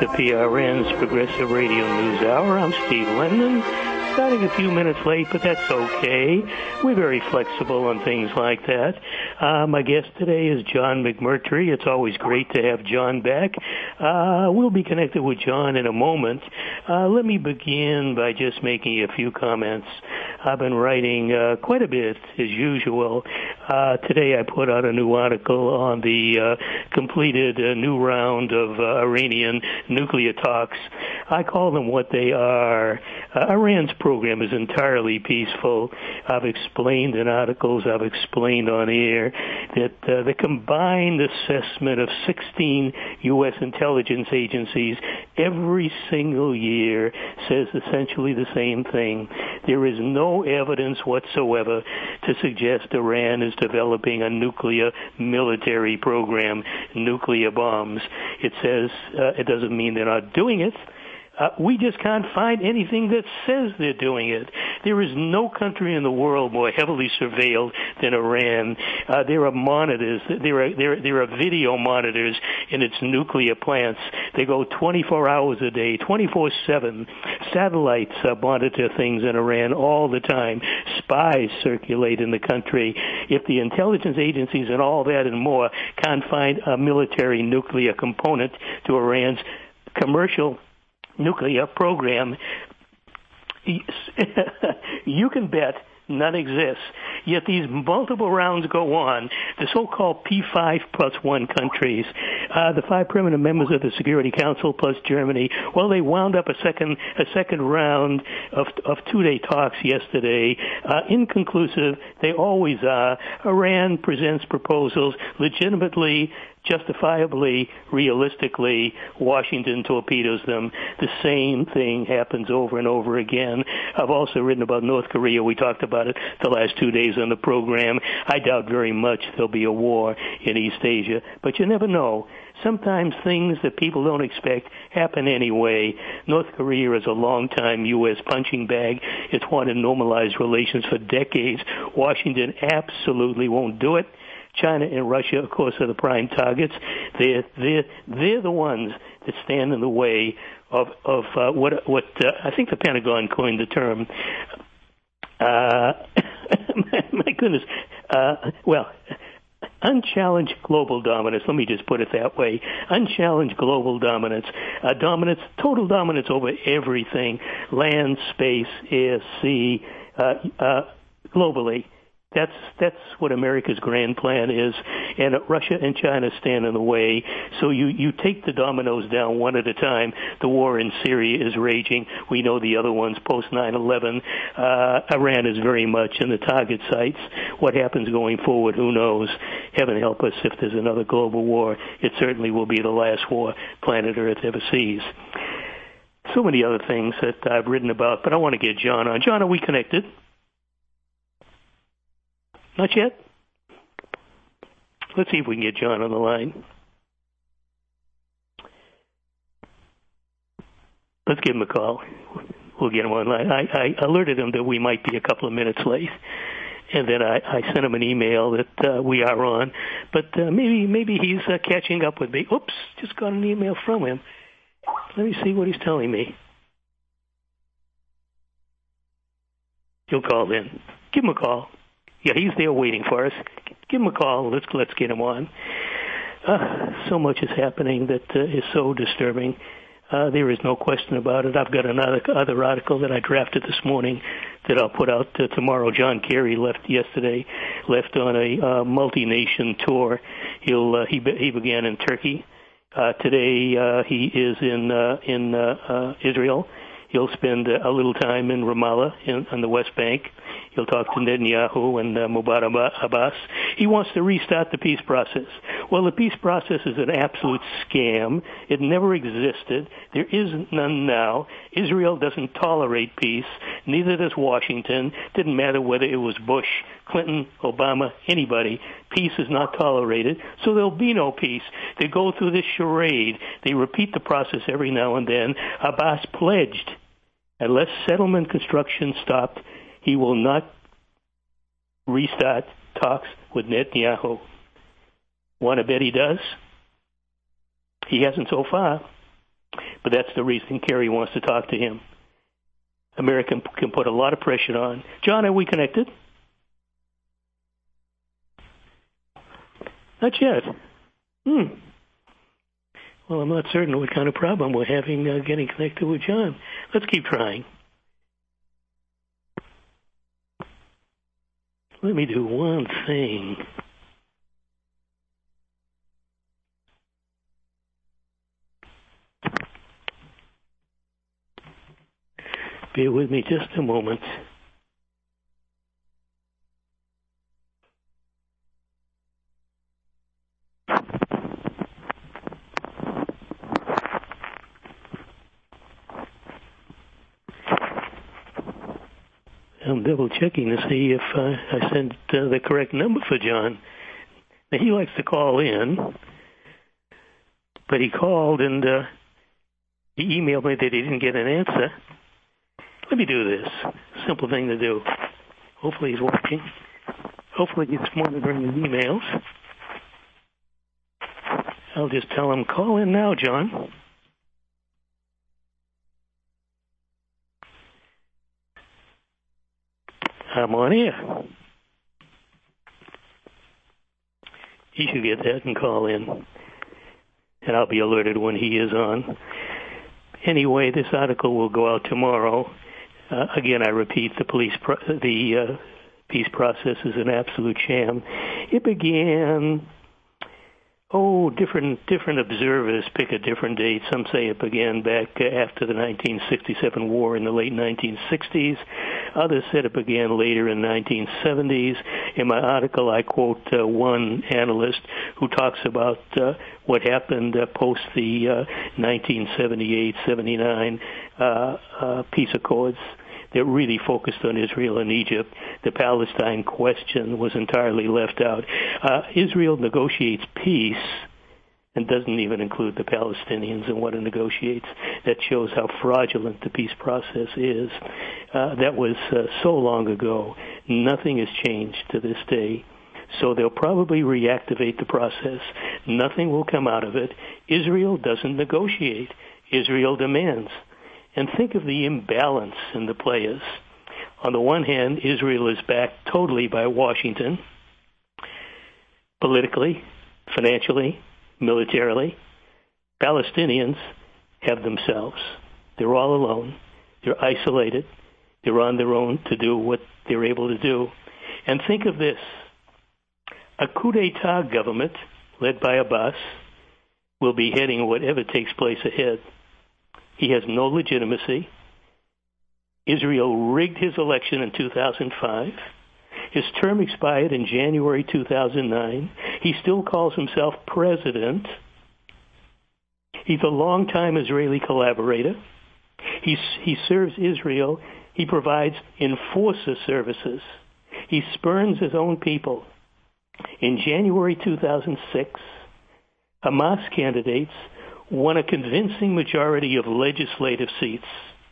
to PRN's Progressive Radio News Hour. I'm Steve Lendon, starting a few minutes late, but that's okay. We're very flexible on things like that. My guest today is John McMurtry. It's always great to have John back. We'll be connected with John in a moment. Let me begin by just making a few comments. I've been writing quite a bit, as usual. Today I put out a new article on the completed new round of Iranian nuclear talks. I call them what they are. Iran's program is entirely peaceful. I've explained in articles, I've explained on air that the combined assessment of 16 U.S. intelligence agencies every single year says essentially the same thing. There is no evidence whatsoever to suggest Iran is developing a nuclear military program, nuclear bombs. It says it doesn't mean they're not doing it. We just can't find anything that says they're doing it. There is no country in the world more heavily surveilled than Iran. There are monitors. There are video monitors in its nuclear plants. They go 24 hours a day, 24/7. Satellites monitor things in Iran all the time. Spies circulate in the country. If the intelligence agencies and all that and more can't find a military nuclear component to Iran's commercial nuclear program, you can bet none exists. Yet these multiple rounds go on. The so-called P5+1 countries, the 5 permanent members of the Security Council plus Germany, well, they wound up a second round of 2-day talks yesterday. Inconclusive, they always are. Iran presents proposals legitimately, justifiably, realistically. Washington torpedoes them. The same thing happens over and over again. I've also written about North Korea. We talked about it the last 2 days on the program. I doubt very much there'll be a war in East Asia, but you never know. Sometimes things that people don't expect happen anyway. North Korea is a long-time U.S. punching bag. It's wanted normalized relations for decades. Washington absolutely won't do it. China and Russia, of course, are the prime targets. They're the ones that stand in the way of what I think the Pentagon coined the term. My goodness. Unchallenged global dominance. Let me just put it that way. Unchallenged global dominance. Total dominance over everything: land, space, air, sea, globally. That's what America's grand plan is, and Russia and China stand in the way. So you take the dominoes down one at a time. The war in Syria is raging. We know the other ones post 9/11. Iran is very much in the target sites. What happens going forward, who knows? Heaven help us if there's another global war. It certainly will be the last war planet Earth ever sees. So many other things that I've written about, but I want to get John on. John, are we connected? Not yet? Let's see if we can get John on the line. Let's give him a call. We'll get him online. I alerted him that we might be a couple of minutes late, and then I sent him an email that we are on. But maybe he's catching up with me. Oops, just got an email from him. Let me see what he's telling me. He'll call then. Give him a call. Yeah, he's there waiting for us. Give him a call. Let's get him on. So much is happening that is so disturbing. There is no question about it. I've got another article that I drafted this morning that I'll put out tomorrow. John Kerry left on a multi-nation tour. He began in Turkey. Today he is in Israel. He'll spend a little time in Ramallah on the West Bank. He'll talk to Netanyahu and Mubarak Abbas. He wants to restart the peace process. Well, the peace process is an absolute scam. It never existed. There is none now. Israel doesn't tolerate peace. Neither does Washington. Didn't matter whether it was Bush, Clinton, Obama, anybody. Peace is not tolerated, so there'll be no peace. They go through this charade. They repeat the process every now and then. Abbas pledged, unless settlement construction stopped, he will not restart talks with But that's the reason Kerry wants to talk to him. America can put a lot of pressure on. John, are we connected? Not yet. Well, I'm not certain what kind of problem we're having getting connected with John. Let's keep trying. Let me do one thing. Bear with me just a moment. I'm double checking to see if I sent the correct number for John. Now, he likes to call in, but he called and he emailed me that he didn't get an answer. Let me do this. Simple thing to do. Hopefully he's watching. Hopefully he's monitoring his emails. I'll just tell him, call in now, John. I'm on air. He should get that and call in. And I'll be alerted when he is on. Anyway, this article will go out tomorrow. Again, I repeat, the peace process is an absolute sham. It began, different observers pick a different date. Some say it began back after the 1967 war in the late 1960s. Others said it began later in the 1970s. In my article, I quote one analyst who talks about what happened post the 1978-79 peace accords that really focused on Israel and Egypt. The Palestine question was entirely left out. Israel negotiates peace and doesn't even include the Palestinians in what it negotiates. That shows how fraudulent the peace process is. That was so long ago. Nothing has changed to this day. So they'll probably reactivate the process. Nothing will come out of it. Israel doesn't negotiate. Israel demands. And think of the imbalance in the players. On the one hand, Israel is backed totally by Washington, politically, financially, militarily. Palestinians have themselves. They're all alone. They're isolated. They're on their own to do what they're able to do. And think of this. A coup d'etat government led by Abbas will be heading whatever takes place ahead. He has no legitimacy. Israel rigged his election in 2005. His term expired in January 2009. He still calls himself president. He's a longtime Israeli collaborator. He serves Israel. He provides enforcer services. He spurns his own people. In January 2006, Hamas candidates won a convincing majority of legislative seats.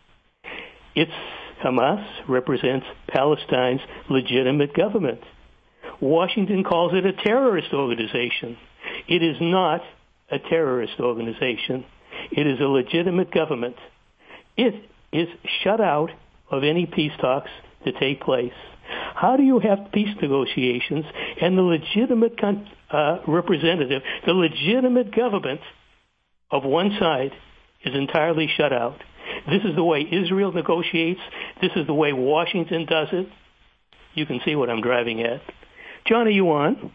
Hamas represents Palestine's legitimate government. Washington calls it a terrorist organization. It is not a terrorist organization. It is a legitimate government. It is shut out of any peace talks to take place. How do you have peace negotiations and the legitimate representative, the legitimate government of one side is entirely shut out? This is the way Israel negotiates. This is the way Washington does it. You can see what I'm driving at. John, are you on?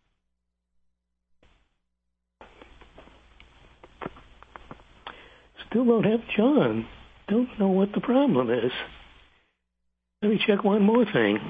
Still don't have John. Don't know what the problem is. Let me check one more thing.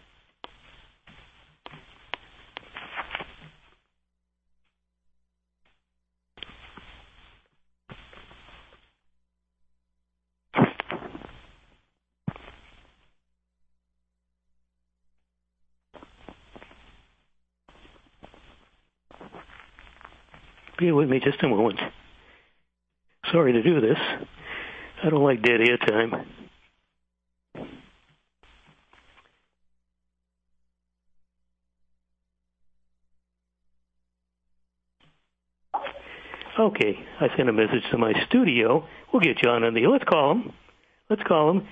Bear with me just a moment. Sorry to do this. I don't like dead air time. Okay, I sent a message to my studio. We'll get John on the air. Let's call him.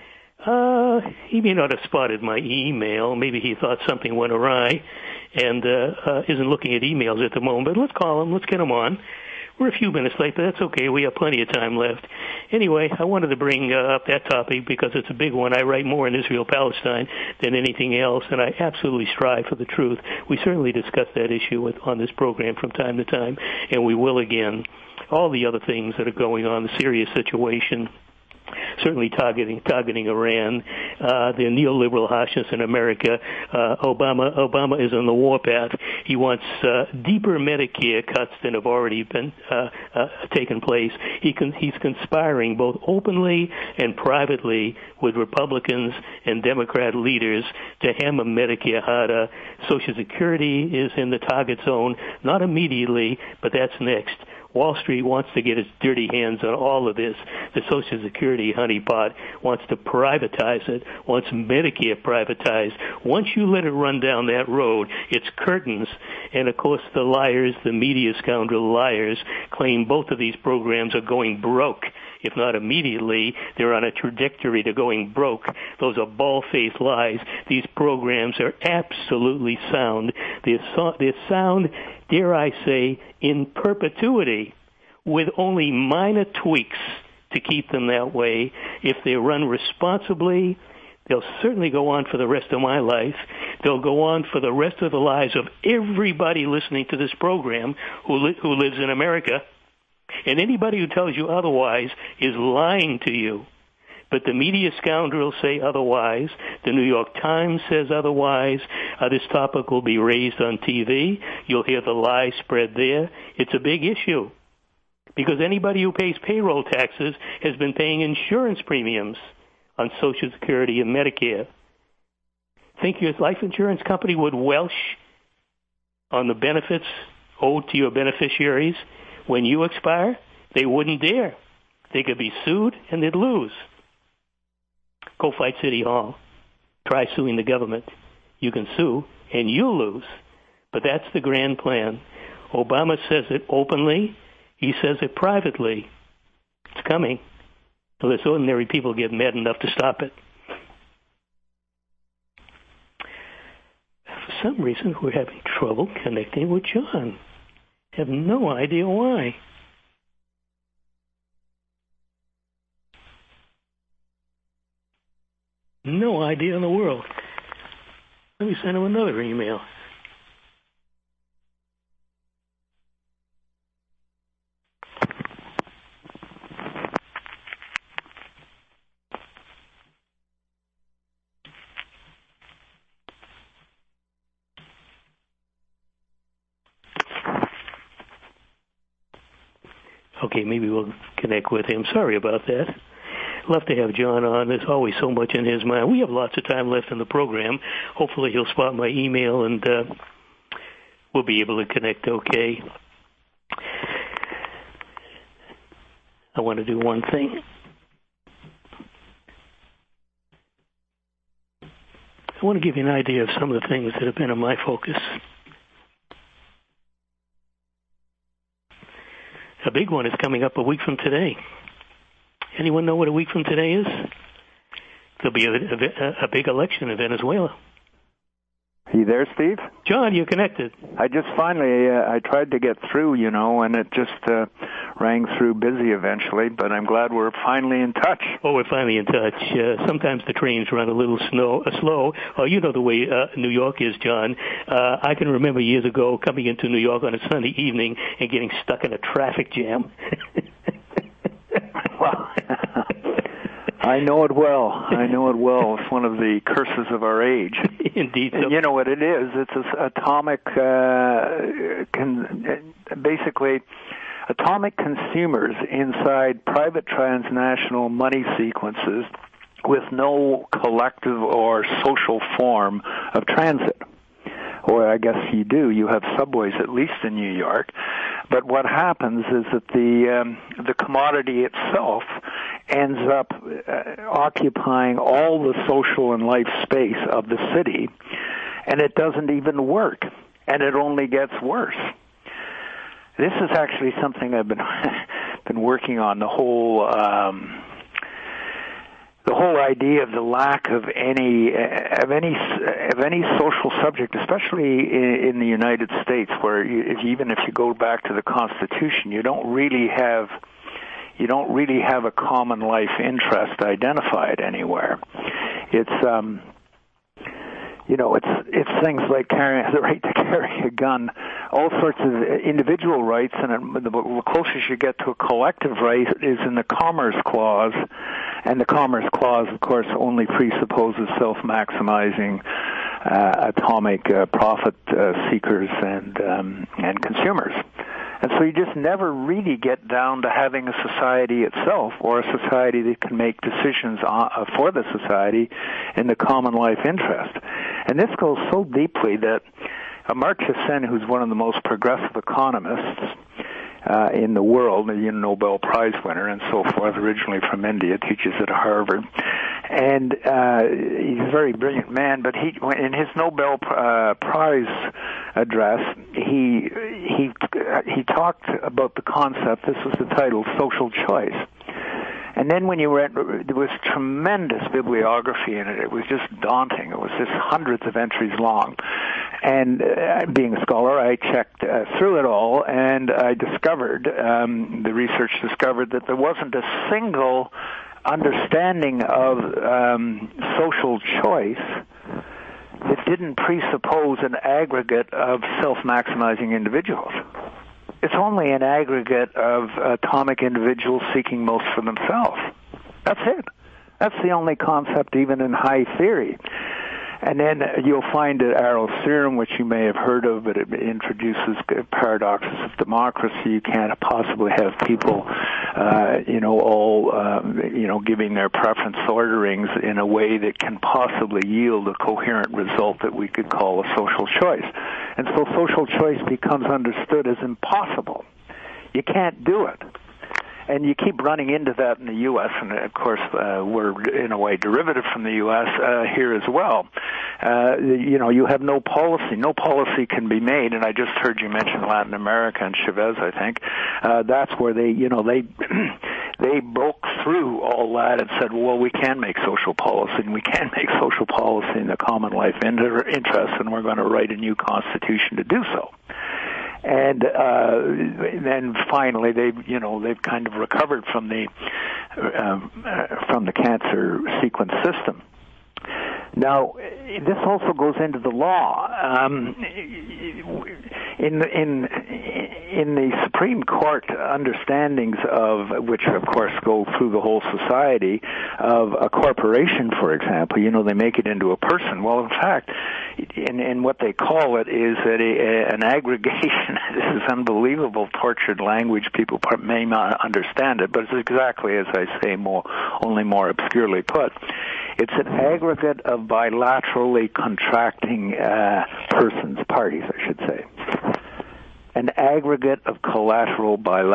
He may not have spotted my email. Maybe he thought something went awry and isn't looking at emails at the moment. But let's call him. Let's get him on. We're a few minutes late, but that's okay. We have plenty of time left. Anyway, I wanted to bring up that topic because it's a big one. I write more in Israel-Palestine than anything else, and I absolutely strive for the truth. We certainly discuss that issue on this program from time to time, and we will again. All the other things that are going on, the Syria situation, certainly targeting Iran, the neoliberal harshness in America. Obama is on the warpath. He wants deeper Medicare cuts than have already been taken place. He's conspiring both openly and privately with Republicans and Democrat leaders to hammer Medicare harder. Social Security is in the target zone, not immediately, but that's next. Wall Street wants to get its dirty hands on all of this. The Social Security honeypot wants to privatize it, wants Medicare privatized. Once you let it run down that road, it's curtains. And, of course, the liars, the media scoundrel liars, claim both of these programs are going broke. If not immediately, they're on a trajectory to going broke. Those are bald-faced lies. These programs are absolutely sound. They're sound, dare I say, in perpetuity, with only minor tweaks to keep them that way. If they're run responsibly, they'll certainly go on for the rest of my life. They'll go on for the rest of the lives of everybody listening to this program who lives in America. And anybody who tells you otherwise is lying to you. But the media scoundrels say otherwise. The New York Times says otherwise. This topic will be raised on TV. You'll hear the lies spread there. It's a big issue because anybody who pays payroll taxes has been paying insurance premiums on Social Security and Medicare. Think your life insurance company would welsh on the benefits owed to your beneficiaries when you expire? They wouldn't dare. They could be sued and they'd lose. Go fight City Hall. Try suing the government. You can sue and you'll lose. But that's the grand plan. Obama says it openly. He says it privately. It's coming. Unless ordinary people get mad enough to stop it. For some reason, we're having trouble connecting with John. Have no idea why. No idea in the world. Let me send him another email. Okay, maybe we'll connect with him. Sorry about that. Love to have John on. There's always so much in his mind. We have lots of time left in the program. Hopefully he'll spot my email and we'll be able to connect okay. I want to do one thing. I want to give you an idea of some of the things that have been in my focus. A big one is coming up a week from today. Anyone know what a week from today is? There'll be a big election in Venezuela. Are you there, Steve? John, you're connected. I just finally, I tried to get through, and it just rang through busy eventually, but I'm glad we're finally in touch. Oh, we're finally in touch. Sometimes the trains run a little slow. Oh, you know the way New York is, John. I can remember years ago coming into New York on a Sunday evening and getting stuck in a traffic jam. Well, I know it well. It's one of the curses of our age. Indeed. And you know what it is? It's atomic, basically, atomic consumers inside private transnational money sequences with no collective or social form of transit. Or I guess you do. You have subways, at least in New York. But what happens is that the commodity itself ends up occupying all the social and life space of the city, and it doesn't even work, and it only gets worse. This is actually something I've been working on, the whole idea of the lack of any social subject, especially in the United States, where even if you go back to the Constitution, you don't really have a common life interest identified anywhere. It's it's things like the right to carry a gun, all sorts of individual rights, and the closest you get to a collective right is in the Commerce Clause, and the Commerce Clause, of course, only presupposes self-maximizing atomic profit seekers and consumers. And so you just never really get down to having a society itself, or a society that can make decisions for the society in the common life interest. And this goes so deeply that Amartya Sen, who's one of the most progressive economists in the world, a Nobel Prize winner and so forth, originally from India, teaches at Harvard, and he's a very brilliant man. But in his Nobel Prize address, he talked about the concept. This was the title, social choice. And then when you read, there was tremendous bibliography in it. It was just daunting. It was just hundreds of entries long. And being a scholar, I checked through it all, and I discovered, the research discovered, that there wasn't a single understanding of social choice that didn't presuppose an aggregate of self-maximizing individuals. It's only an aggregate of atomic individuals seeking most for themselves. That's it. That's the only concept even in high theory. And then you'll find at Arrow's theorem, which you may have heard of, but it introduces paradoxes of democracy. You can't possibly have people, all giving their preference orderings in a way that can possibly yield a coherent result that we could call a social choice. And so social choice becomes understood as impossible. You can't do it. And you keep running into that in the U.S., and of course we're in a way derivative from the U.S. Here as well. You have no policy. No policy can be made, and I just heard you mention Latin America and Chavez, I think. That's where they broke through all that and said, well, we can make social policy, and we can make social policy in the common life interest, and we're going to write a new constitution to do so. And then finally, they've kind of recovered from the cancer sequence system. Now, this also goes into the law. In the Supreme Court understandings of which, of course, go through the whole society of a corporation, for example, they make it into a person. Well, in fact, in what they call it is an aggregation. This is unbelievable, tortured language. People may not understand it, but it's exactly as I say, only more obscurely put. It's an aggregate of bilaterally contracting parties, I should say. An aggregate of bilateral.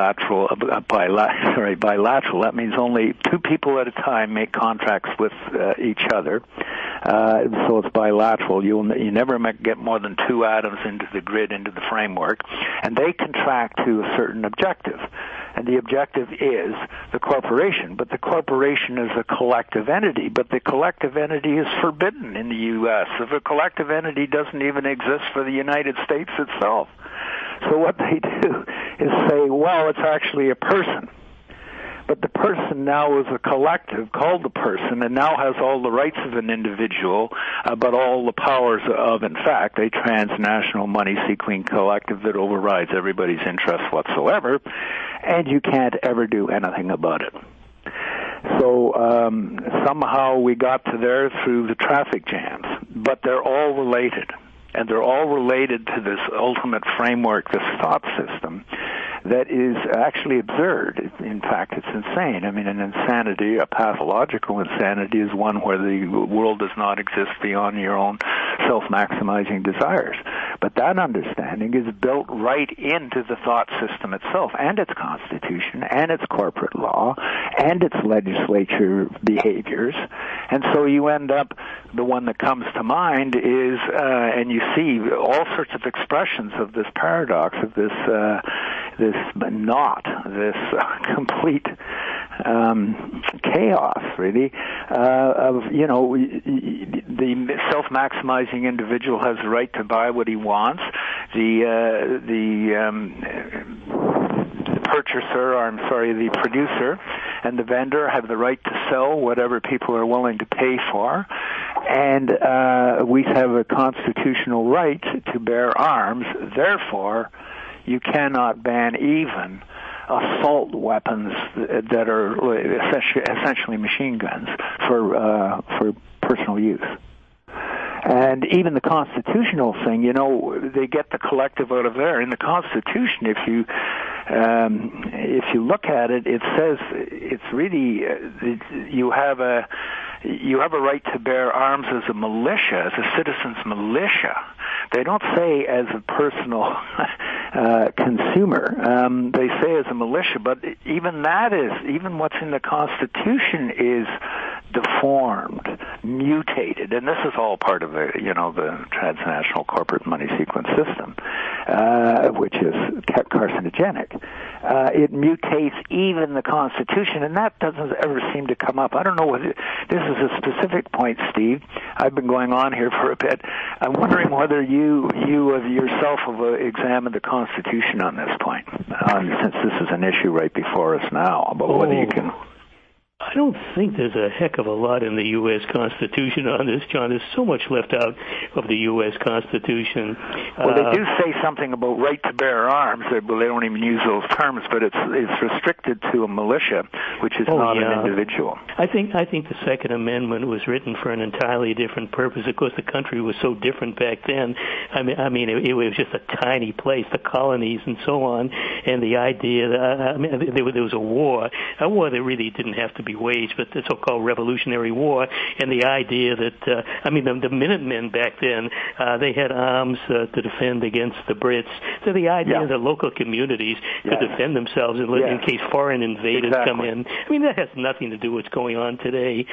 That means only two people at a time make contracts with each other. So it's bilateral. You never get more than two atoms into the grid, into the framework, and they contract to a certain objective. And the objective is the corporation, but the corporation is a collective entity, but the collective entity is forbidden in the U.S. If a collective entity doesn't even exist for the United States itself. So what they do is say, well, it's actually a person. But the person now is a collective called the person, and now has all the rights of an individual, but all the powers of, in fact, a transnational money-seeking collective that overrides everybody's interests whatsoever, and you can't ever do anything about it. So somehow we got to there through the traffic jams, but they're all related. And they're all related to this ultimate framework, this thought system, that is actually absurd. In fact, it's insane. I mean, an insanity, a pathological insanity, is one where the world does not exist beyond your own self-maximizing desires. But that understanding is built right into the thought system itself, and its constitution, and its corporate law, and its legislature behaviors. And so you end up, the one that comes to mind is, and you see all sorts of expressions of this paradox, of this complete chaos, really, of, the self-maximizing individual has the right to buy what he wants. The producer and the vendor have the right to sell whatever people are willing to pay for. And we have a constitutional right to bear arms. Therefore, you cannot ban even assault weapons that are essentially machine guns for personal use. And even the constitutional thing, they get the collective out of there. In the Constitution, if you look at it, it says it's really you have a right to bear arms as a militia, as a citizen's militia. They don't say as a personal consumer. They say as a militia, but even what's in the Constitution is deformed, mutated, and this is all part of the transnational corporate money sequence system, which is carcinogenic. It mutates even the Constitution, and that doesn't ever seem to come up. I don't know whether this is a specific point, Steve. I've been going on here for a bit. I'm wondering whether you yourself have examined the Constitution on this point, since this is an issue right before us now, about whether you can. I don't think there's a heck of a lot in the U.S. Constitution on this, John. There's so much left out of the U.S. Constitution. Well, they do say something about right to bear arms. They don't even use those terms, but it's restricted to a militia, which is not an individual. I think the Second Amendment was written for an entirely different purpose. Of course, the country was so different back then. I mean, it was just a tiny place, the colonies and so on, and the idea that there was a war that really didn't have to be waged, but the so-called Revolutionary War, and the idea that the Minutemen back then they had arms to defend against the Brits. So the idea that local communities could defend themselves in case foreign invaders come in. I mean, that has nothing to do with what's going on today.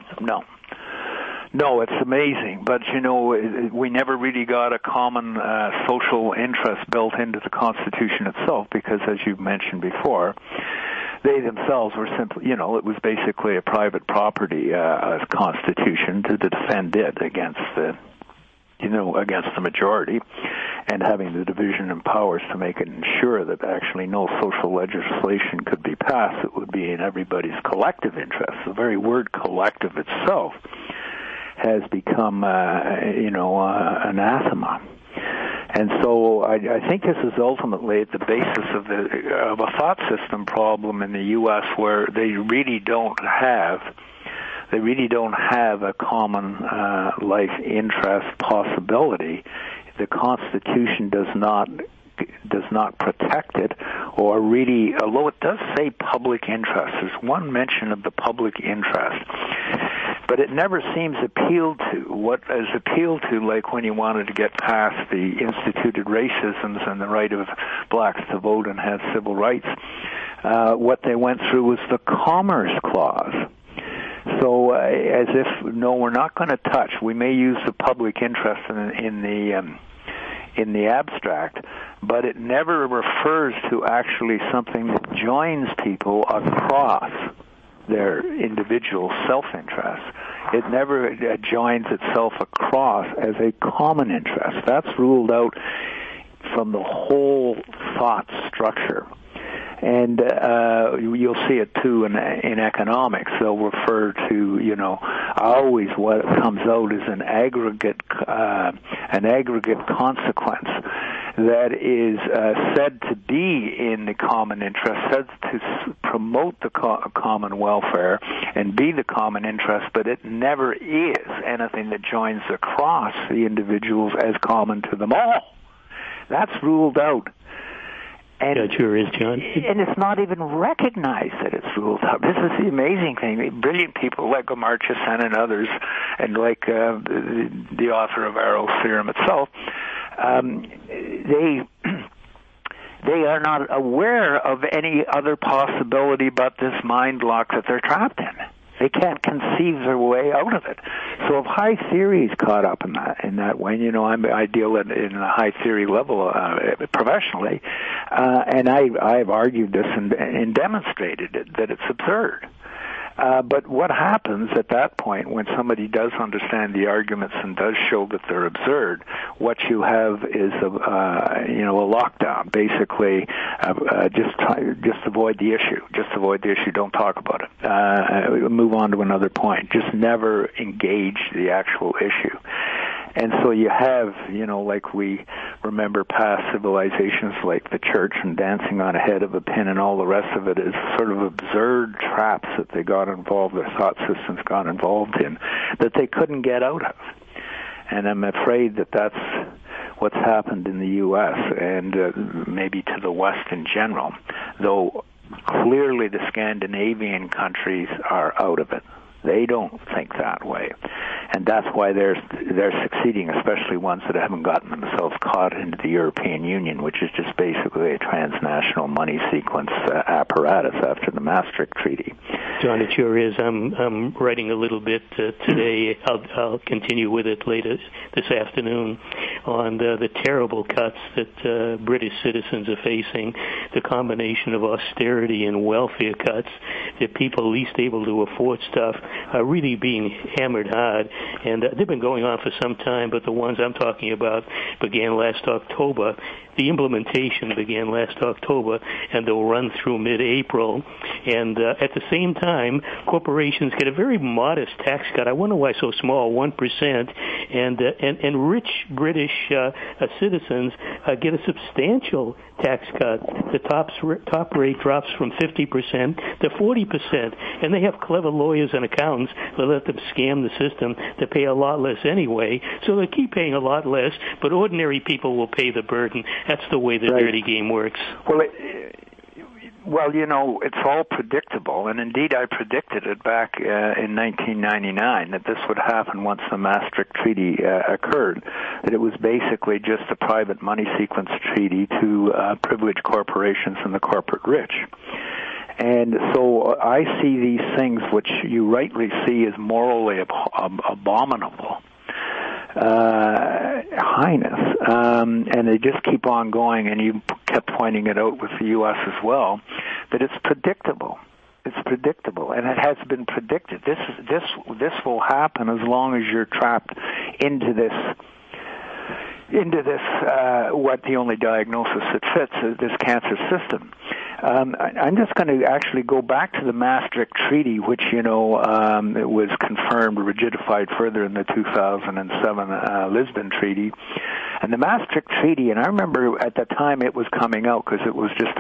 No, it's amazing, but we never really got a common social interest built into the Constitution itself, because, as you mentioned before, they themselves were simply, it was basically a private property constitution to defend it against the majority, and having the division in powers to make it ensure that actually no social legislation could be passed that would be in everybody's collective interest. The very word collective itself has become, anathema. And so I think this is ultimately at the basis of a thought system problem in the U.S. where they really don't have a common life interest possibility. The Constitution does not protect it, or really, although it does say public interest, there's one mention of the public interest, but it never seems appealed to. What is appealed to, like when you wanted to get past the instituted racisms and the right of blacks to vote and have civil rights, what they went through was the Commerce Clause. So as if, no, we're not going to touch. We may use the public interest in the abstract, but it never refers to actually something that joins people across their individual self-interest. It never joins itself across as a common interest. That's ruled out from the whole thought structure. And you'll see it too in economics. They'll refer to, always what comes out is an aggregate consequence that is said to be in the common interest, said to promote the common welfare and be the common interest, but it never is anything that joins across the individuals as common to them all. That's ruled out. And it sure is, John. And it's not even recognized that it's ruled out. This is the amazing thing. Brilliant people like Amartya Sen and others, and like the author of Arrow's theorem itself, they are not aware of any other possibility but this mind lock that they're trapped in. They can't conceive their way out of it. So if high theory is caught up in that way, I deal in a high theory level professionally, And I've argued this and demonstrated it, that it's absurd. But what happens at that point when somebody does understand the arguments and does show that they're absurd? What you have is a lockdown. Basically, just avoid the issue. Just avoid the issue. Don't talk about it. Move on to another point. Just never engage the actual issue. And so you have, like we remember past civilizations like the church and dancing on a head of a pin and all the rest of it is sort of absurd traps that they got involved, their thought systems got involved in, that they couldn't get out of. And I'm afraid that that's what's happened in the U.S. and maybe to the West in general, though clearly the Scandinavian countries are out of it. They don't think that way. And that's why they're succeeding, especially ones that haven't gotten themselves caught into the European Union, which is just basically a transnational money sequence apparatus after the Maastricht Treaty. John, it sure is. I'm writing a little bit today. I'll continue with it later this afternoon on the terrible cuts that British citizens are facing, the combination of austerity and welfare cuts, the people least able to afford stuff are really being hammered hard. And they've been going on for some time, but the ones I'm talking about began last October. The implementation began last October, and they'll run through mid-April. And at the same time, corporations get a very modest tax cut. I wonder why so small, 1%. And rich British citizens get a substantial tax cut. The top rate drops from 50% to 40%. And they have clever lawyers and accountants that let them scam the system to pay a lot less anyway. So they keep paying a lot less, but ordinary people will pay the burden. That's the way the dirty game works. Well, it's all predictable, and indeed I predicted it back in 1999 that this would happen once the Maastricht Treaty occurred, that it was basically just a private money sequence treaty to privilege corporations and the corporate rich. And so I see these things, which you rightly see as morally abominable, highness, and they just keep on going, and you kept pointing it out with the U.S. as well, that it's predictable. It's predictable, and it has been predicted. This will happen as long as you're trapped into this what the only diagnosis that fits is this cancer system. I'm just going to actually go back to the Maastricht Treaty, which, it was confirmed, rigidified further in the 2007 Lisbon Treaty. And the Maastricht Treaty, and I remember at the time it was coming out because it was just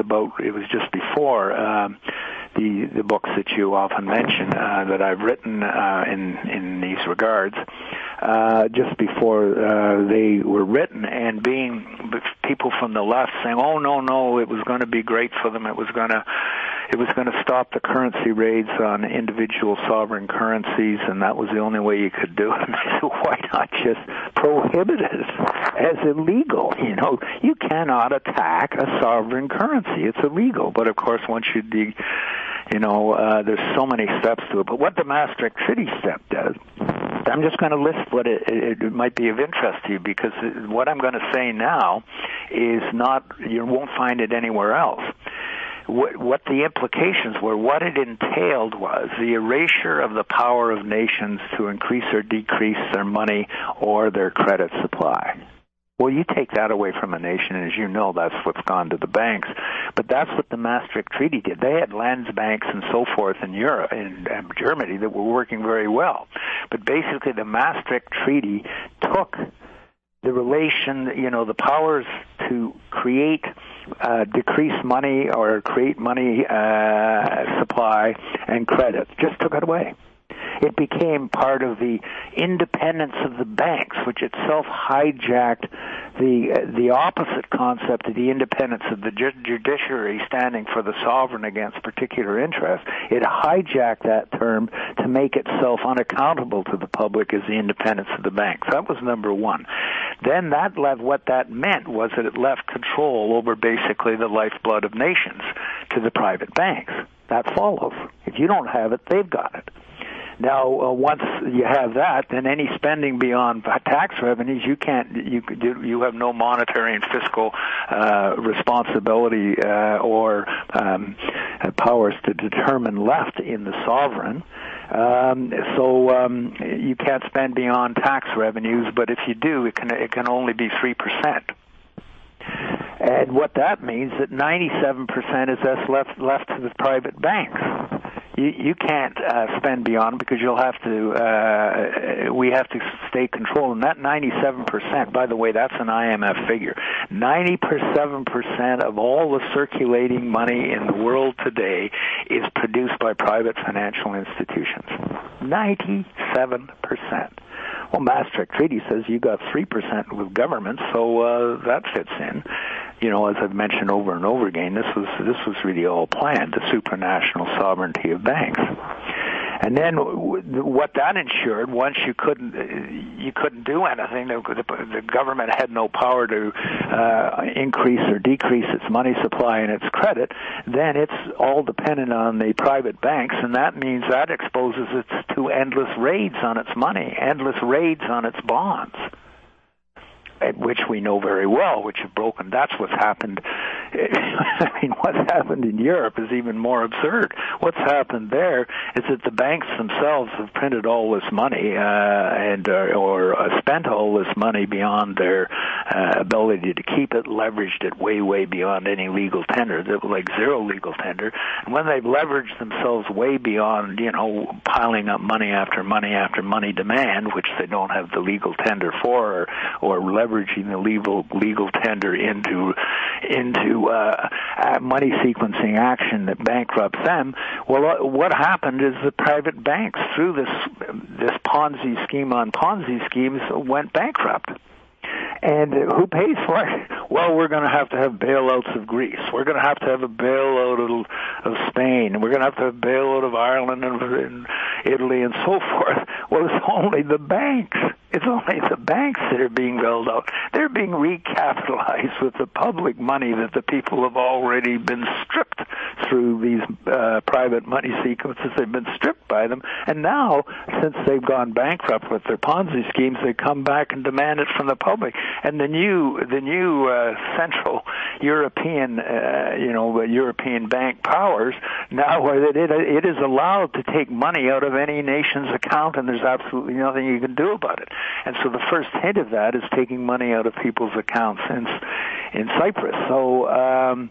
before the books that you often mention that I've written in these regards, just before they were written, and being people from the left saying, "Oh no, it was going to be great for them. It was going to stop the currency raids on individual sovereign currencies, and that was the only way you could do it." So why not just prohibit it as illegal? You cannot attack a sovereign currency. It's illegal. But of course, once you there's so many steps to it. But what the Maastricht Treaty step does, I'm just going to list what it might be of interest to you, because what I'm going to say now is not, you won't find it anywhere else. What the implications were, what it entailed was the erasure of the power of nations to increase or decrease their money or their credit supply. Well, you take that away from a nation, and as you know, that's what's gone to the banks. But that's what the Maastricht Treaty did. They had Landsbanks and so forth in Europe, in Germany, that were working very well. But basically, the Maastricht Treaty took the relation, the powers to create, decrease money or create money supply and credit, just took it away. It became part of the independence of the banks, which itself hijacked the opposite concept of the independence of the judiciary standing for the sovereign against particular interests. It hijacked that term to make itself unaccountable to the public as the independence of the banks. That was number one. Then what that meant was that it left control over basically the lifeblood of nations to the private banks. That follows. If you don't have it, they've got it. Now, once you have that, then any spending beyond tax revenues, you have no monetary and fiscal responsibility or powers to determine left in the sovereign. So you can't spend beyond tax revenues, but if you do, it can only be 3%. And what that means that 97% is left to the private banks. You can't spend beyond because you'll have to. We have to stay controlled, and that 97%. By the way, that's an IMF figure. 97% of all the circulating money in the world today is produced by private financial institutions. 97%. Well, Maastricht Treaty says you got 3% with governments, so that fits in. You know, as I've mentioned over and over again, this was really all planned, the supranational sovereignty of banks. And then what that ensured, once you couldn't do anything, the government had no power to increase or decrease its money supply and its credit, then it's all dependent on the private banks, and that means that exposes it to endless raids on its money, endless raids on its bonds, which we know very well, which have broken. That's what's happened. I mean, what's happened in Europe is even more absurd. What's happened there is that the banks themselves have printed all this money or spent all this money beyond their ability to keep it, leveraged it way beyond any legal tender, like zero legal tender. And when they've leveraged themselves way beyond, piling up money after money after money demand, which they don't have the legal tender for, or leveraging the legal tender into money sequencing action that bankrupts them. Well, what happened is the private banks, through this Ponzi scheme on Ponzi schemes, went bankrupt. And who pays for it? Well, we're going to have bailouts of Greece. We're going to have a bailout of Spain. We're going to have a bailout of Ireland and Italy and so forth. Well, it's only the banks. It's only the banks that are being bailed out. They're being recapitalized with the public money that the people have already been stripped through these private money sequences. They've been stripped by them. And now, since they've gone bankrupt with their Ponzi schemes, they come back and demand it from the public. And the new Central European, European bank powers, now it is allowed to take money out of any nation's account, and there's absolutely nothing you can do about it. And so the first hint of that is taking money out of people's accounts in Cyprus. So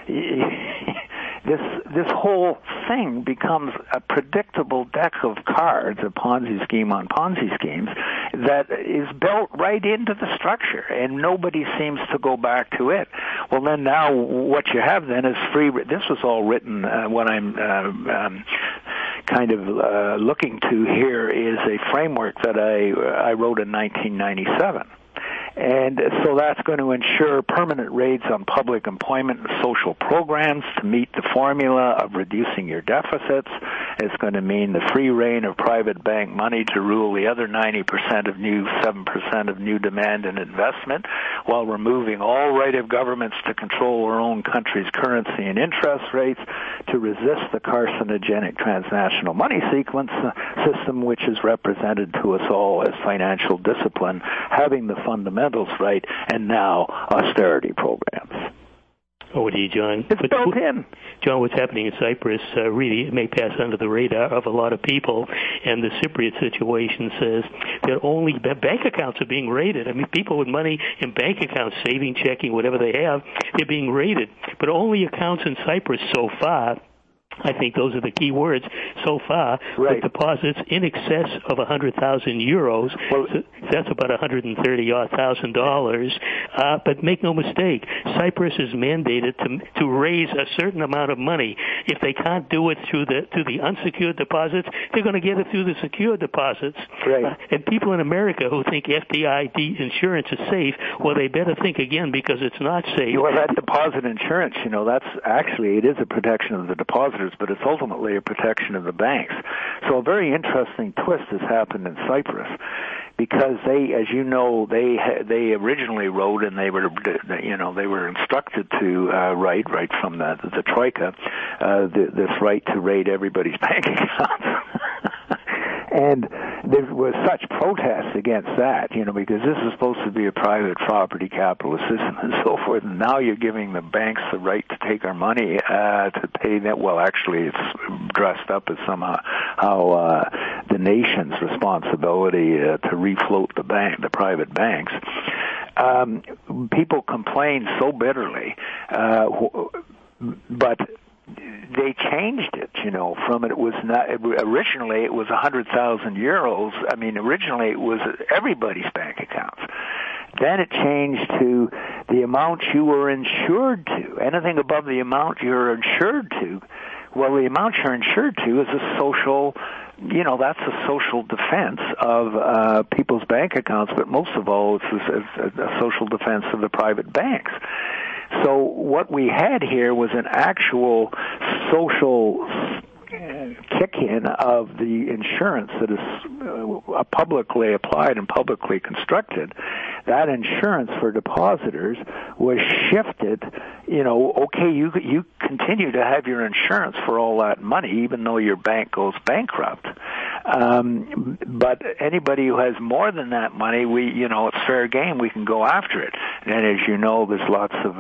this whole thing becomes a predictable deck of cards, a Ponzi scheme on Ponzi schemes, that is built right into the structure, and nobody seems to go back to it. Well, then now what you have then is free. This was all written when I'm kind of looking to here is a framework that I wrote in 1997. And so that's going to ensure permanent raids on public employment and social programs to meet the formula of reducing your deficits. It's going to mean the free reign of private bank money to rule the other 7% of new demand and investment, while removing all right of governments to control their own country's currency and interest rates, to resist the carcinogenic transnational money sequence system, which is represented to us all as financial discipline, having the fundamentals right, and now austerity programs. Over to you, John. It's built in. John, what's happening in Cyprus really may pass under the radar of a lot of people, and the Cypriot situation says that only bank accounts are being raided. I mean, people with money in bank accounts, saving, checking, whatever they have, they're being raided. But only accounts in Cyprus so far, I think those are the key words so far, right, with deposits in excess of 100,000 euros. Well, so that's about $130,000. But make no mistake, Cyprus is mandated to raise a certain amount of money. If they can't do it through the unsecured deposits, they're going to get it through the secured deposits. Right. And people in America who think FDIC insurance is safe, well, they better think again, because it's not safe. Well, that deposit insurance, that's actually, it is a protection of the depositors, but it's ultimately a protection of the banks. So a very interesting twist has happened in Cyprus, because they, as you know, they originally wrote, and they were instructed to write right from the Troika, this right to raid everybody's bank accounts. And there was such protests against that, because this is supposed to be a private property capitalist system and so forth, and now you're giving the banks the right to take our money to pay that. Well, actually, it's dressed up as somehow the nation's responsibility to refloat the private banks. People complain so bitterly, but they changed it, from it was not, originally it was 100,000 euros. I mean, originally it was everybody's bank accounts. Then it changed to the amount you were insured to. Anything above the amount you're insured to, well, the amount you're insured to is a social, that's a social defense of people's bank accounts, but most of all, it's a social defense of the private banks. So what we had here was an actual social kick-in of the insurance that is publicly applied and publicly constructed. That insurance for depositors was shifted. Okay, you continue to have your insurance for all that money, even though your bank goes bankrupt. But anybody who has more than that money, it's fair game. We can go after it. And as you know, there's lots of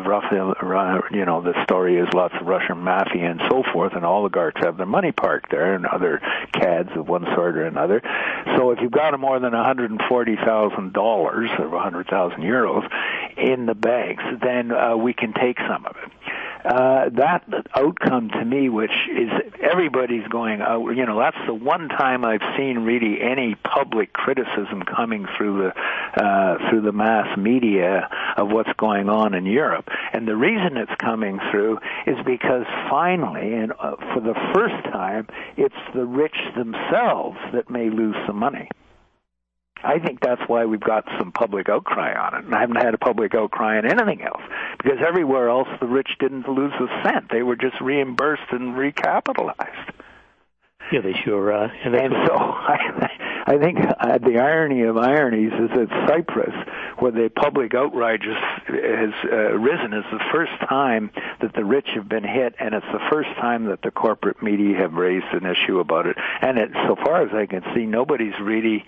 the story is lots of Russian mafia and so forth, and oligarchs have their money parked there, and other cads of one sort or another. So if you've got more than $140,000 or 100,000 euros in the banks, then we can take some of it. That outcome to me, which is everybody's going out, that's the one time I've seen really any public criticism coming through the mass media of what's going on in Europe. And the reason it's coming through is because finally, and for the first time, it's the rich themselves that may lose some money. I think that's why we've got some public outcry on it. And I haven't had a public outcry on anything else, because everywhere else the rich didn't lose a cent. They were just reimbursed and recapitalized. Yeah, they sure are. And so I think the irony of ironies is that Cyprus, where the public outrage has risen, is the first time that the rich have been hit, and it's the first time that the corporate media have raised an issue about it. And so far as I can see, nobody's really...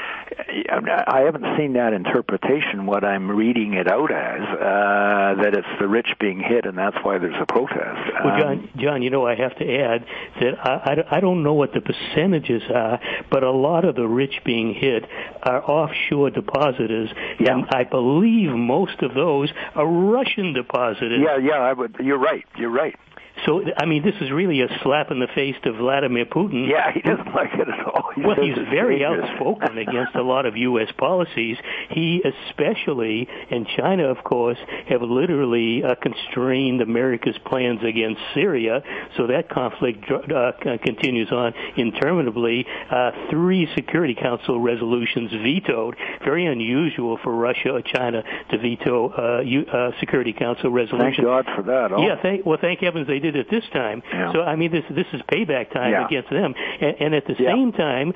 I haven't seen that interpretation, what I'm reading it out as, that it's the rich being hit and that's why there's a protest. Well, John, I have to add that I don't know what the percentages are, but a lot of the rich being hit are offshore depositors, and I believe most of those are Russian depositors. You're right. So, I mean, this is really a slap in the face to Vladimir Putin. Yeah, he doesn't like it at all. He's very outspoken against a lot of U.S. policies. He especially, and China, of course, have literally constrained America's plans against Syria, so that conflict continues on interminably. 3 Security Council resolutions vetoed. Very unusual for Russia or China to veto Security Council resolutions. Thank God for that. Oh. Yeah, thank heavens they did it this time. Yeah. So, I mean, this is payback time against them. And at the same time,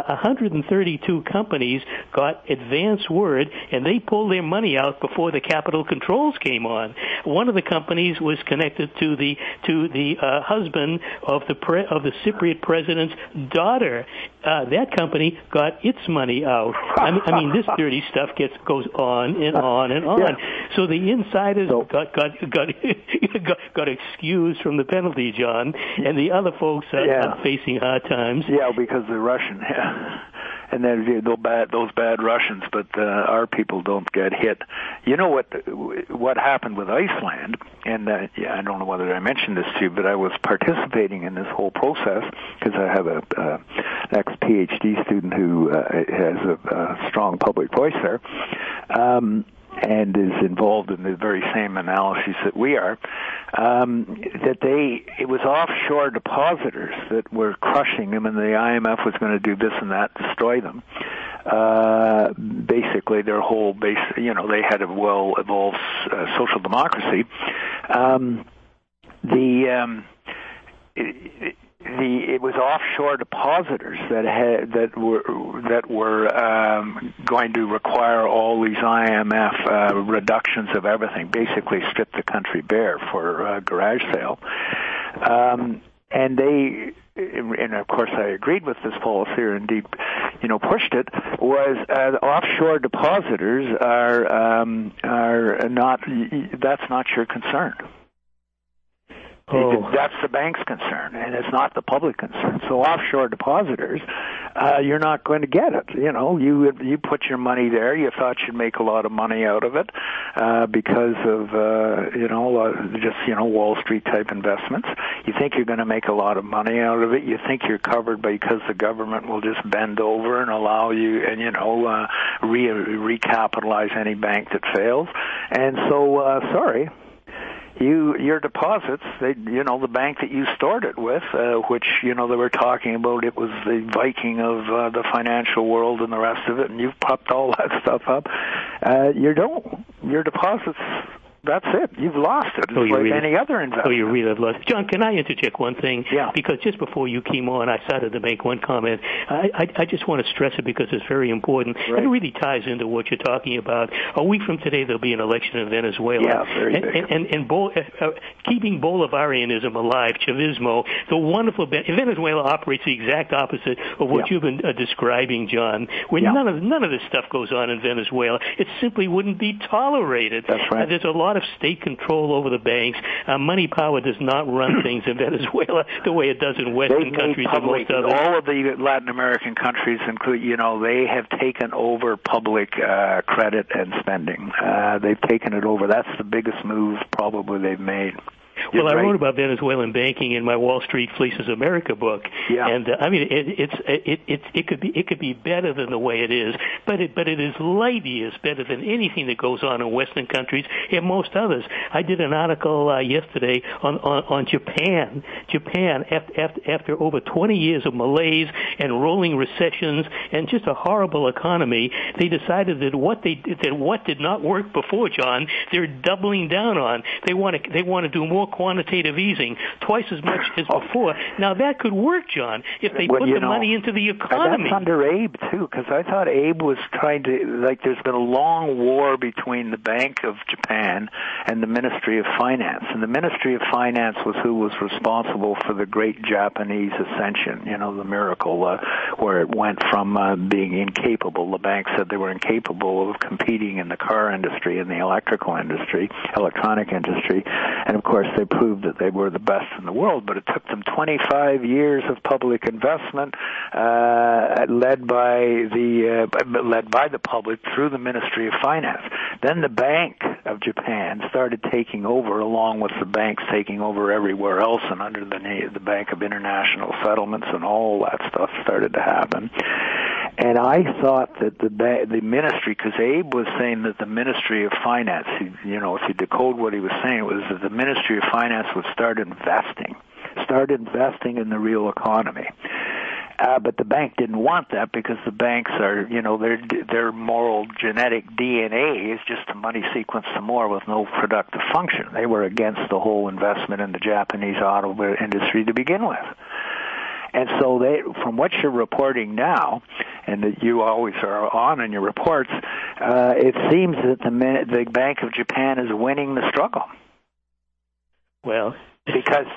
132 companies got advance word, and they pulled their money out before the capital controls came on. One of the companies was connected to the husband of the Cypriot president's daughter. That company got its money out. I mean, this dirty stuff goes on and on and on. Yeah. So the insiders got excused from the penalty, John, and the other folks are facing hard times. Yeah, because they're Russian. And then those bad Russians, but our people don't get hit. You know what happened with Iceland, and I don't know whether I mentioned this to you, but I was participating in this whole process because I have an ex-PhD student who has a strong public voice there. And is involved in the very same analyses that we are, it was offshore depositors that were crushing them, and the IMF was going to do this and that, destroy them. Basically, their whole base, they had a well-evolved social democracy. It was offshore depositors that were going to require all these IMF reductions of everything, basically strip the country bare for a garage sale. and of course I agreed with this policy, or indeed, pushed it, was offshore depositors are not, that's not your concern. Oh. That's the bank's concern, and it's not the public concern. So offshore depositors, you're not going to get it. You put your money there. You thought you'd make a lot of money out of it because of Wall Street type investments. You think you're going to make a lot of money out of it. You think you're covered because the government will just bend over and allow you and recapitalize any bank that fails. And so, sorry. Your deposits, the bank that you stored it with, which, they were talking about, it was the Viking of the financial world and the rest of it, and you've popped all that stuff up. Your deposits, that's it. You've lost it. It's any other investment. Oh, you really have lost it. John, can I interject one thing? Yeah. Because just before you came on, I started to make one comment. I just want to stress it because it's very important. Right. It really ties into what you're talking about. A week from today, there'll be an election in Venezuela. Yeah, very big. And keeping Bolivarianism alive, Chavismo, the wonderful Venezuela operates the exact opposite of what you've been describing, John. Where none of this stuff goes on in Venezuela. It simply wouldn't be tolerated. That's right. There's a lot of state control over the banks. Money power does not run things in Venezuela the way it does in Western countries and most others. All of the Latin American countries, include, they have taken over public credit and spending. They've taken it over. That's the biggest move probably they've made. Well, I wrote about Venezuelan banking in my Wall Street Fleeces America book, and it could be better than the way it is, but it is light years better than anything that goes on in Western countries and most others. I did an article yesterday on Japan. Japan, after over 20 years of malaise and rolling recessions and just a horrible economy, they decided that what did not work before, John, they're doubling down on. They want to do more quantitative easing, twice as much as before. Now, that could work, John, if they put the money into the economy. That's under Abe, too, because I thought Abe was trying to, there's been a long war between the Bank of Japan and the Ministry of Finance. And the Ministry of Finance was who was responsible for the great Japanese ascension, the miracle where it went from being incapable. The bank said they were incapable of competing in the car industry and the electronic industry. And, of course, they proved that they were the best in the world, but it took them 25 years of public investment, led by the public through the Ministry of Finance. Then the Bank of Japan started taking over, along with the banks taking over everywhere else, and under the Bank of International Settlements, and all that stuff started to happen. And I thought that the ministry, because Abe was saying that the Ministry of Finance, if you decode what he was saying, it was that the Ministry of Finance would start investing in the real economy. But the bank didn't want that because the banks are, their moral genetic DNA is just to money sequence some more with no productive function. They were against the whole investment in the Japanese automobile industry to begin with. And so from what you're reporting now, and that you always are on in your reports, it seems that the Bank of Japan is winning the struggle. Well, because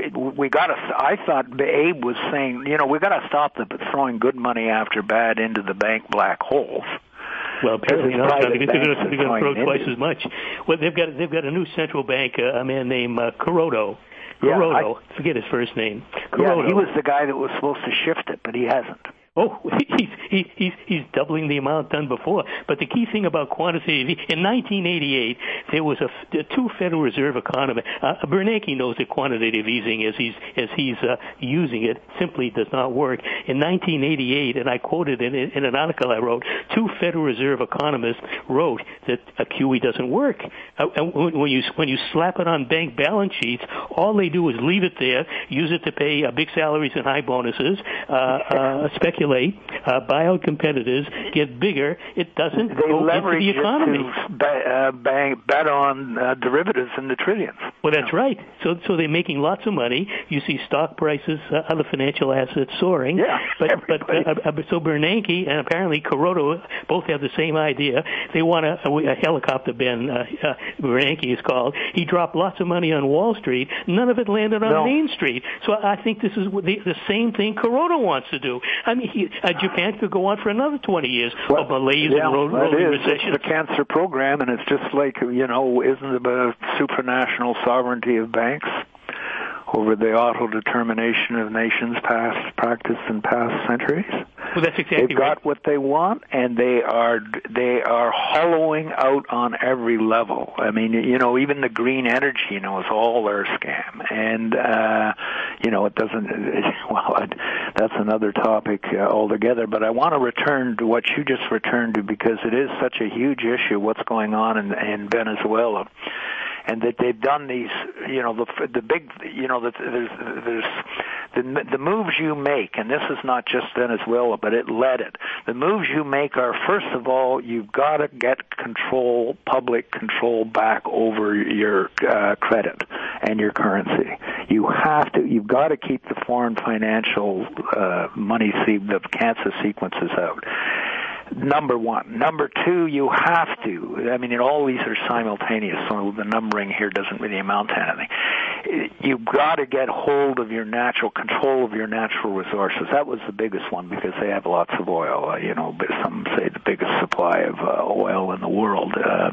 I thought Abe was saying, we got to stop throwing good money after bad into the bank black holes. Well, apparently not, because they're going to throw twice as much. Well, they've got a new central bank, a man named Kuroda. Forget his first name. Kuroda. Yeah, he was the guy that was supposed to shift it, but he hasn't. Oh, he's doubling the amount done before. But the key thing about quantitative, in 1988, there was two Federal Reserve economists. Bernanke knows that quantitative easing, as he's using it, simply does not work. In 1988, and I quoted in an article I wrote, two Federal Reserve economists wrote that a QE doesn't work. And when you slap it on bank balance sheets, all they do is leave it there, use it to pay big salaries and high bonuses, speculate speculate, buy out competitors, get bigger. It doesn't go into the economy. To bet on derivatives in the trillions. Well, that's right. So they're making lots of money. You see stock prices, other financial assets soaring. Yeah. But so Bernanke and apparently Kuroda both have the same idea. They want a helicopter ban. Bernanke is called. He dropped lots of money on Wall Street. None of it landed on Main Street. So I think this is the same thing Kuroda wants to do. I mean, Japan could go on for another 20 years of malaise and rolling recession. It's the cancer program, and it's just like, isn't it the supranational sovereignty of banks over the auto-determination of nations practiced in past centuries? Well, that's exactly right. They've got what they want, and they are hollowing out on every level. I mean, even the green energy, is all their scam. And, it doesn't, that's another topic altogether. But I want to return to what you just returned to, because it is such a huge issue, what's going on in Venezuela. And that they've done these, the big, there's the moves you make, and this is not just Venezuela, but it led it. The moves you make are, first of all, you've got to get public control back over your credit and your currency. You've got to keep the foreign financial the cancer sequences out. Number one. Number two, you have to. I mean, all these are simultaneous, so the numbering here doesn't really amount to anything. You've got to get hold of control of your natural resources. That was the biggest one, because they have lots of oil. Some say the biggest supply of oil in the world.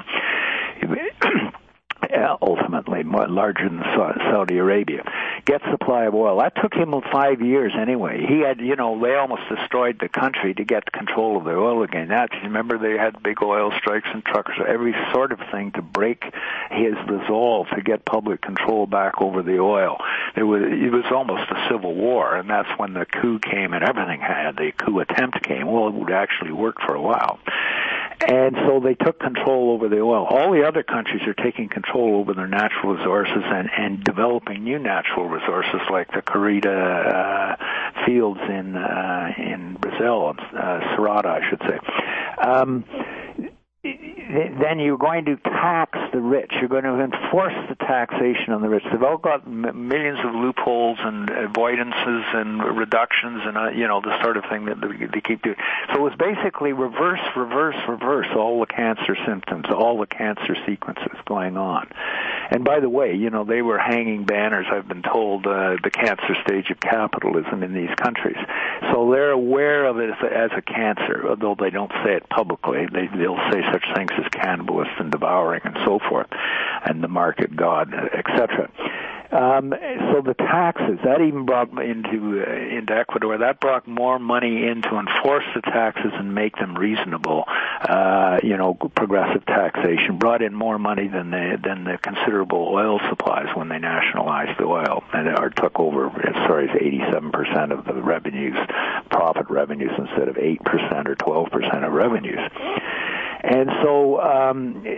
Ultimately, larger than Saudi Arabia. Get supply of oil. That took him 5 years anyway. He had, they almost destroyed the country to get control of the oil again. Remember, they had big oil strikes and truckers, every sort of thing to break his resolve to get public control back over the oil. It was almost a civil war, and that's when the coup came and everything the coup attempt came. Well, it would actually work for a while. And so they took control over the oil. All the other countries are taking control over their natural resources and developing new natural resources, like the Corrida fields in Brazil, Cerrado, I should say. Then you're going to tax the rich. You're going to enforce the taxation on the rich. They've all got millions of loopholes and avoidances and reductions and, the sort of thing that they keep doing. So it was basically reverse all the cancer symptoms, all the cancer sequences going on. And by the way, they were hanging banners, I've been told, the cancer stage of capitalism in these countries. So they're aware of it as a cancer, although they don't say it publicly. They'll say such things as cannibalist and devouring and so forth, and the market god, etc. So the taxes, that even brought into Ecuador, that brought more money in to enforce the taxes and make them reasonable. Progressive taxation brought in more money than the considerable oil supplies when they nationalized the oil and took over as far as 87% of the revenues, profit revenues, instead of 8% or 12% of revenues. And so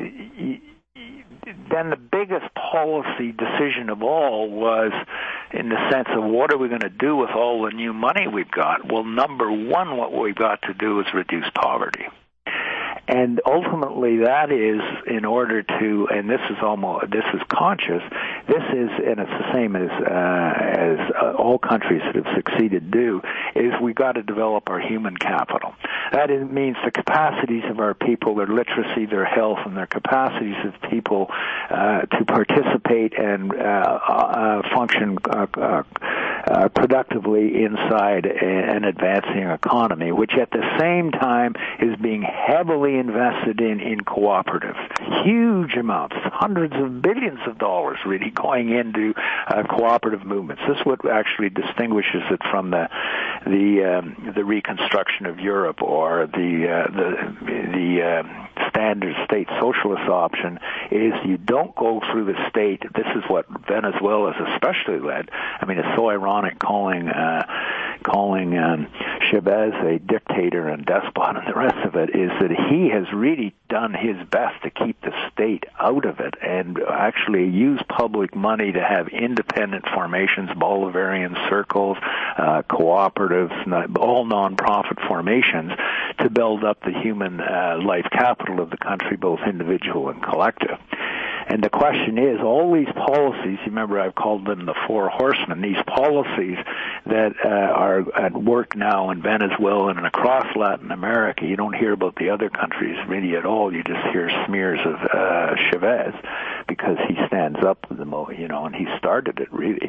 then the biggest policy decision of all was in the sense of what are we going to do with all the new money we've got? Well, number one, what we've got to do is reduce poverty. And ultimately that is in order to, and this is conscious, and it's the same as all countries that have succeeded do, is we've got to develop our human capital. That means the capacities of our people, their literacy, their health, and their capacities of people to participate and function productively inside an advancing economy, which at the same time is being heavily invested in cooperatives. Huge amounts, hundreds of billions of dollars really going into cooperative movements. This is what actually distinguishes it from the reconstruction of Europe or the standard state socialist option, is you don't go through the state. This is what Venezuela has especially led. I mean, it's so ironic calling calling Chavez a dictator and despot and the rest of it, is that he has really done his best to keep the state out of it and actually use public money to have independent formations, Bolivarian circles, cooperatives, all non-profit formations to build up the human life capital of the country, both individual and collective. And the question is, all these policies, you remember I've called them the Four Horsemen, these policies that are at work now in Venezuela and across Latin America, you don't hear about the other countries really at all. You just hear smears of Chavez because he stands up to them, and he started it really.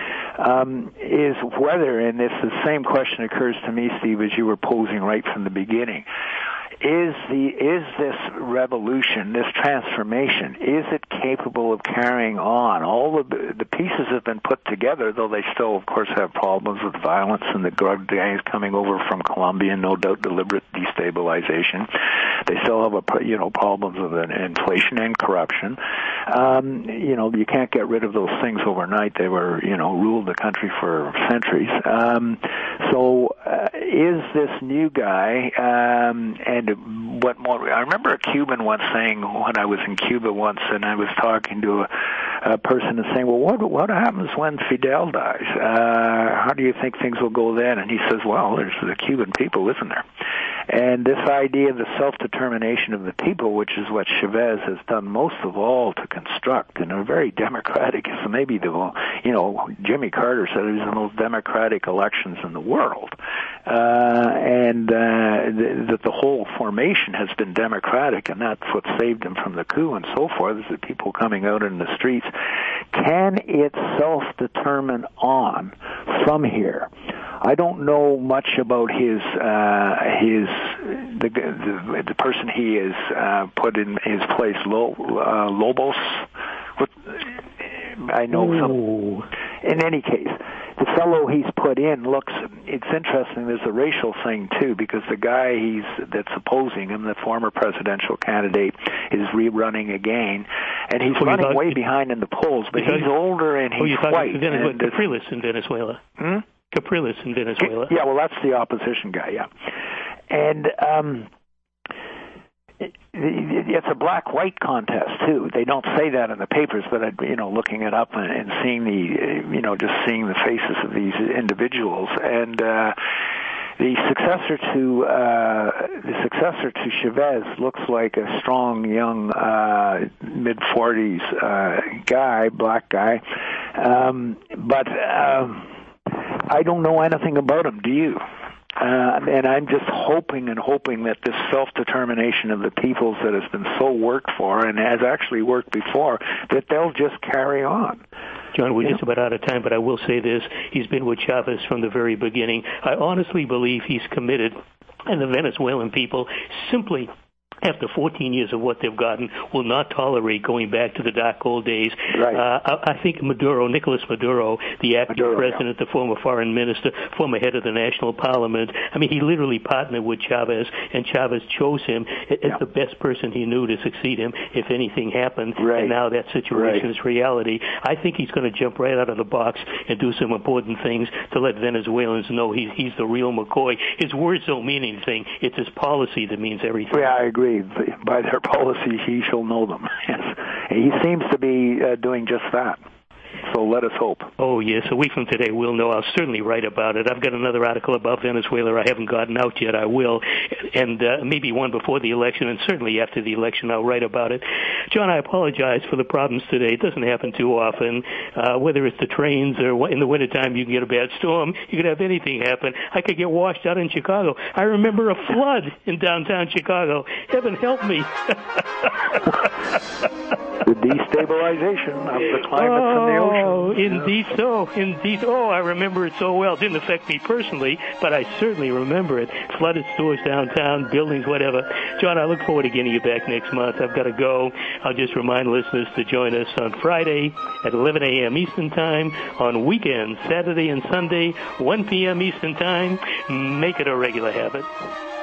Is whether, and this the same question occurs to me, Steve, as you were posing right from the beginning. Is this revolution, this transformation, is it capable of carrying on? All of the pieces have been put together, though they still, of course, have problems with violence and the drug gangs coming over from Colombia, no doubt deliberate destabilization. They still have problems with inflation and corruption. You can't get rid of those things overnight. They were, ruled the country for centuries. So is this new guy, and what more? I remember a Cuban once saying, when I was in Cuba once, and I was talking to a person and saying, well, what happens when Fidel dies? How do you think things will go then? And he says, well, there's the Cuban people, isn't there? And this idea of the self-determination of the people, which is what Chavez has done most of all to construct in a very democratic, so maybe Jimmy Carter said it was the most democratic elections in the world, and that the whole formation has been democratic, and that's what saved him from the coup and so forth, is the people coming out in the streets. Can it self-determine on from here? I don't know much about the person he has put in his place, Lobos. I know some. In any case, the fellow he's put in it's interesting. There's a racial thing too, because the guy that's opposing him, the former presidential candidate, is rerunning again, and he's running way behind in the polls. But he's older and he's white. Capriles in Venezuela. Capriles in Venezuela. Yeah, well, that's the opposition guy. Yeah, and it's a black-white contest too. They don't say that in the papers, but looking it up and seeing just seeing the faces of these individuals, and the successor to Chavez looks like a strong young mid-40s guy, black guy, but I don't know anything about him. Do you? And I'm just hoping that this self-determination of the peoples that has been so worked for and has actually worked before, that they'll just carry on. John, we're just about out of time, but I will say this. He's been with Chavez from the very beginning. I honestly believe he's committed, and the Venezuelan people simply, after 14 years of what they've gotten, will not tolerate going back to the dark old days. Right. I think Nicolas Maduro, the acting president, the former foreign minister, former head of the national parliament, he literally partnered with Chavez, and Chavez chose him as the best person he knew to succeed him if anything happened. Right. And now that situation is reality. I think he's going to jump right out of the box and do some important things to let Venezuelans know he's the real McCoy. His words don't mean anything. It's his policy that means everything. Yeah, I agree. By their policy, he shall know them. Yes. He seems to be doing just that. So let us hope. Oh, yes. A week from today, we'll know. I'll certainly write about it. I've got another article about Venezuela I haven't gotten out yet. I will. And maybe one before the election, and certainly after the election, I'll write about it. John, I apologize for the problems today. It doesn't happen too often. Whether it's the trains or in the wintertime you can get a bad storm, you could have anything happen. I could get washed out in Chicago. I remember a flood in downtown Chicago. Heaven help me. The destabilization of the climate from the ocean. Oh, indeed so. Indeed. Oh, I remember it so well. It didn't affect me personally, but I certainly remember it. Flooded stores downtown, buildings, whatever. John, I look forward to getting you back next month. I've got to go. I'll just remind listeners to join us on Friday at 11 a.m. Eastern Time, on weekends, Saturday and Sunday, 1 p.m. Eastern Time. Make it a regular habit.